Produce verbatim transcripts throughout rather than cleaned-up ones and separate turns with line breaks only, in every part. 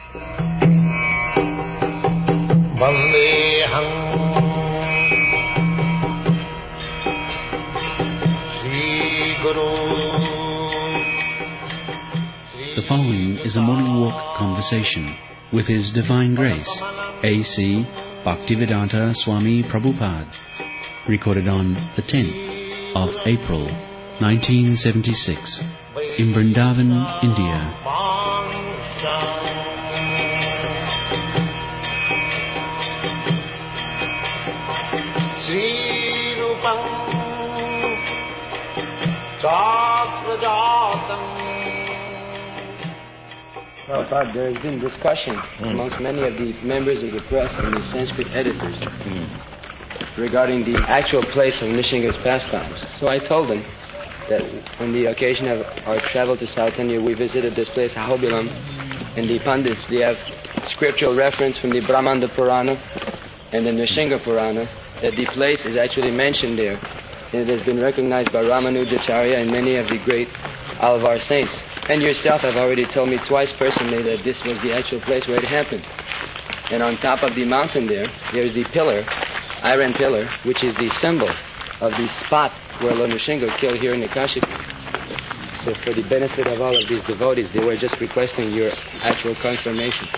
Vandeham Sri Guru.
The following is a morning walk conversation with His Divine Grace, A C Bhaktivedanta Swami Prabhupada, recorded on the tenth of April, nineteen seventy-six, in Vrindavan, India.
Prabhupada, there has been discussion mm. amongst many of the members of the press and the Sanskrit editors mm. regarding the actual place of Nishinga's pastimes. So I told them that on the occasion of our travel to South India, we visited this place, Ahobilam, and the Pandits, they have scriptural reference from the Brahmanda Purana and the Nishinga Purana that the place is actually mentioned there. And it has been recognized by Ramanujacharya and many of the great Alvar saints. And yourself have already told me twice personally that this was the actual place where it happened. And on top of the mountain there, there is the pillar, iron pillar, which is the symbol of the spot where Lord Nrsinga killed here in the Kashi. So for the benefit of all of these devotees, they were just requesting your actual confirmation.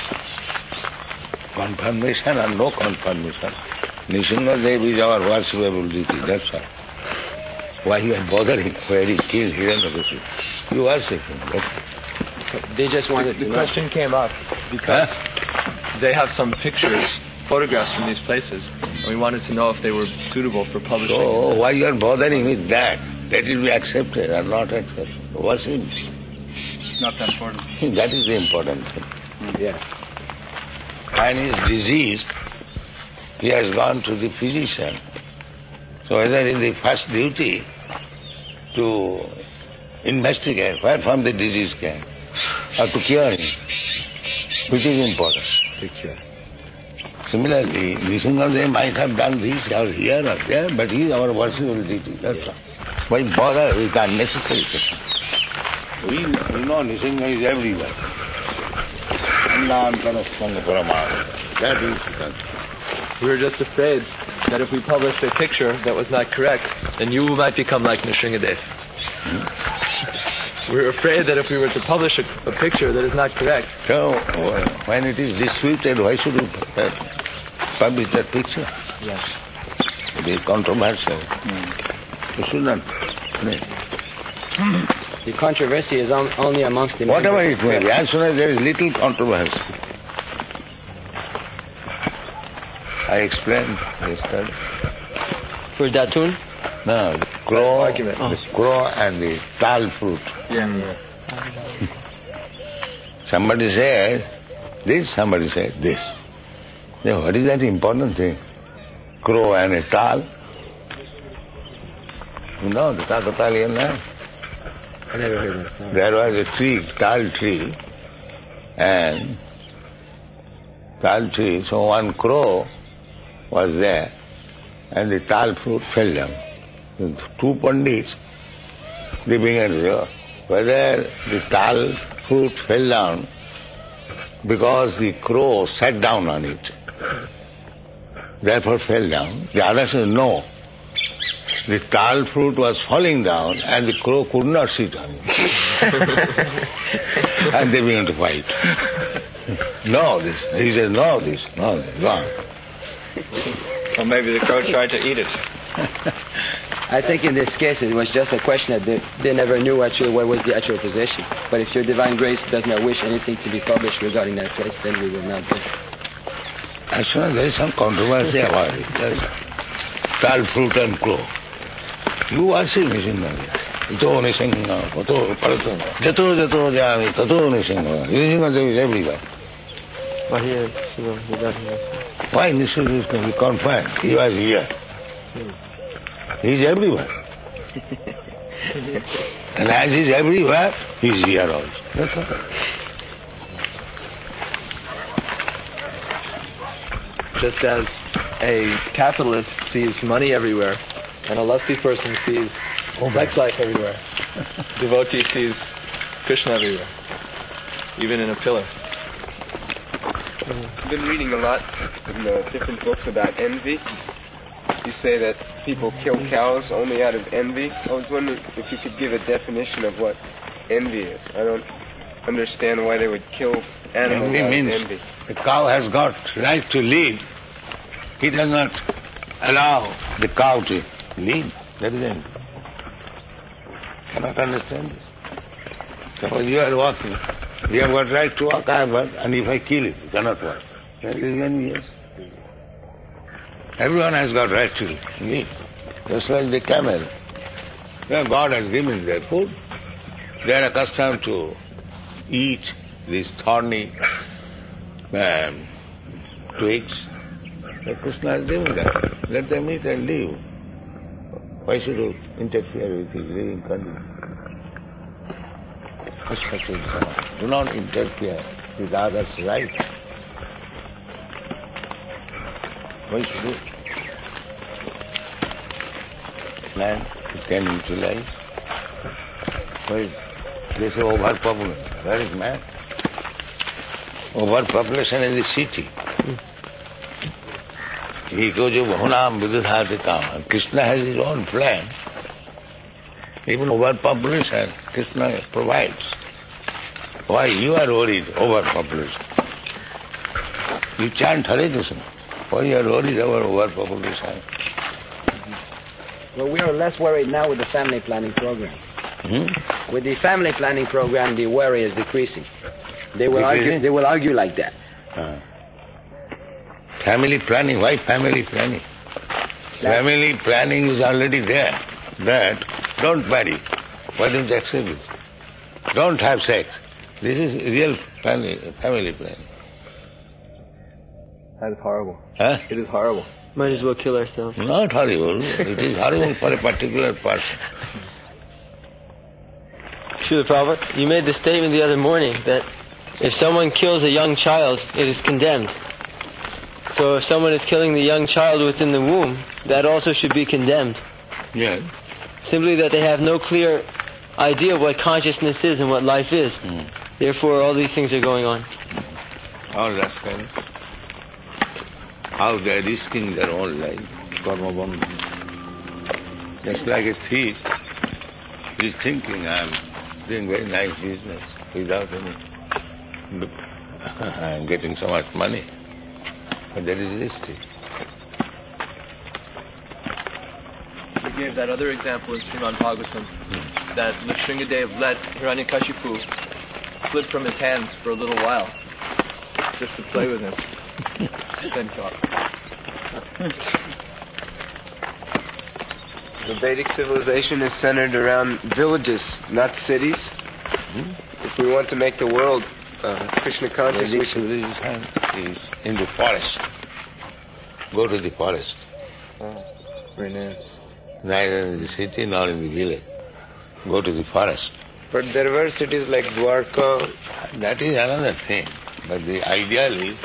Confirmation or no confirmation. Nrsinga Dev is our worshipable deity, that's all. Why you are bothering where he killed Hiranyakashipu? You worship him.
They just wanted
the,
to
the
know.
The question came up because huh? they have some pictures, photographs from these places, and we wanted to know if they were suitable for publishing.
So why you are bothering with that? That will be accepted or not accepted. Worship.
Not that important.
That is the important thing.
Yeah.
And his disease, he has gone to the physician. So whether it is the first duty to investigate where from the disease came or to cure him, which is important.
To cure.
Similarly, Nrsingadev might have done this or here or there, but he is our worshipable deity. That's all. Why bother with unnecessary questions? We, we know Nrsinga is everywhere. That is the
We were just afraid that if we published a picture that was not correct, then you might become like Nrsingadev. Hmm? We were afraid that if we were to publish a, a picture that is not correct.
So, when it is disputed, why should we uh, publish that picture?
Yes.
It is controversial. Mm. You should not.
The controversy is on, only amongst the
Whatever it may be, as soon as there is little controversy. I explained yesterday.
For Datun?
No, the crow,
argument.
the crow and the tal fruit.
Yeah.
Somebody says this, somebody says this. Now, what is that important thing? Crow and a tal? You know, the Kakatalian land.
I never heard that.
There was a tree, tal tree, and tal tree, so one crow was there, and the tal fruit fell down. The two pandits, they began to say, whether the tal fruit fell down because the crow sat down on it, therefore fell down. The other said, no, the tal fruit was falling down and the crow could not sit on it. And they began to fight. No, this. He said, no, this, no, this, wrong.
Or maybe the crow tried to eat it.
I think in this case it was just a question that they, they never knew actually what was the actual position. But if your Divine Grace does not wish anything to be published regarding that place, then we will not do it.
As soon as there is some controversy about it, there is tal fruit and crow. You worship Nrsinga. Ito Nrsinga, Pato, Parato, Jato, Jato, Jami, Tato Nrsinga. Nrsinga is everywhere.
But here, so he doesn't.
Why Nrsinga is to be confined? He was here. He is everywhere. And as he is everywhere, he is here also. That's all.
Just as a capitalist sees money everywhere, and a lusty person sees sex life everywhere, devotee sees Krishna everywhere, even in a pillar.
I've been reading a lot in uh, different books about envy. You say that people kill cows only out of envy. I was wondering if you could give a definition of what envy is. I don't understand why they would kill animals
Envy
out
means
of envy.
the cow has got right to live. He does not allow the cow to live. That is envy. Cannot understand this. Suppose you are walking. You have got right to walk, I have got, and if I kill it, you cannot walk. That is envious. Everyone has got right to live. Just like the camel. Well, God has given their food. They are accustomed to eat these thorny um, twigs. So Krishna has given that. Let them eat and live. Why should you interfere with his living condition? Especially God. Do not interfere with others' rights. Why should you? Land it can utilize. Why is this overpopulation? Where is man? Overpopulation in the city. He goes to Bhunam Vidudhatikam. Krishna has his own plan. Even overpopulation, Krishna provides. Why you are worried overpopulation? You chant Hare Krishna. Why you are worried over overpopulation?
Well, we are less worried now with the family planning program.
Hmm?
With the family planning program, the worry is decreasing. They will
Decreasing?
argue. They will argue like that.
Uh. Family planning. Why family planning?
That-
Family planning is already there. That don't marry. Why don't you accept it? Don't have sex. This is real family, family planning.
That is horrible.
Huh?
It is horrible.
Might as well kill ourselves.
Not horrible. It is horrible for a particular person.
Srila Prabhupada, you made the statement the other morning that if someone kills a young child, it is condemned. So if someone is killing the young child within the womb, that also should be condemned.
Yes.
Simply that they have no clear idea of what consciousness is and what life is.
Mm.
Therefore, all these things are going on.
All that kind of. How they are risking their own life. Karma bandha. Just like a thief. He is thinking, I am doing very nice business without any. I am getting so much money. But that is risky.
We gave that other example in Srimad Bhagavatam, hmm. that Nrsingadev let Hiranyakashipu slip from his hands for a little while, just to play with him. Then caught.
The Vedic civilization is centered around villages, not cities.
Hmm?
If we want to make the world uh, Krishna conscious, we
Vedic
should...
civilization is in the forest. Go to the forest.
Oh, very nice.
Neither in the city nor in the village. Go to the forest.
But there were cities like Dwarka.
That is another thing. But the ideal is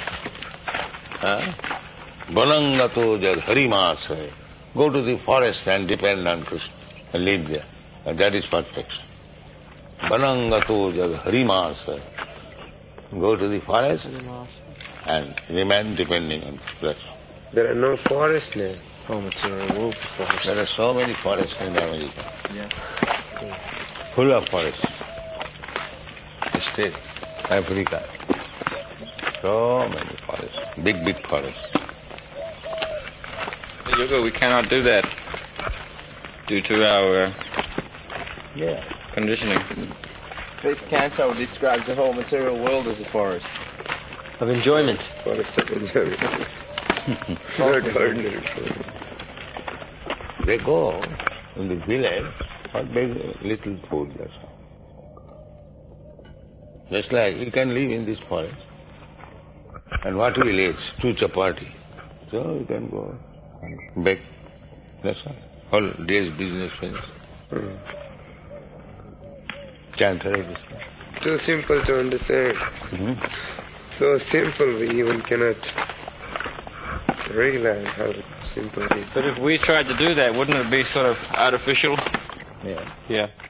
Banangato jad harimasa. Go to the forest and depend on Krishna and live there. And that is perfection. Banangato jad harimasa. Go to the forest and remain depending on Krishna.
There are no forests now.
Oh, material world forest.
There are so many forests in America.
Yeah.
Full of forests. State, Africa. So many forests. Big, big forests.
Yoga, we cannot do that due to our uh,
yeah.
conditioning.
Faith Canto describes the whole material world as a forest.
Of enjoyment.
Forest of enjoyment. Not ordinary.
They go in the village for big little food. That's all. Just like you can live in this forest. And what will eat? Two chapati. So you can go and bake. That's all. Whole day's business finished.
Hmm.
Chant Hare Krishna.
Too simple to understand.
Mm-hmm.
So simple we even cannot realize how simple it is.
But if we tried to do that, wouldn't it be sort of artificial?
Yeah.
Yeah.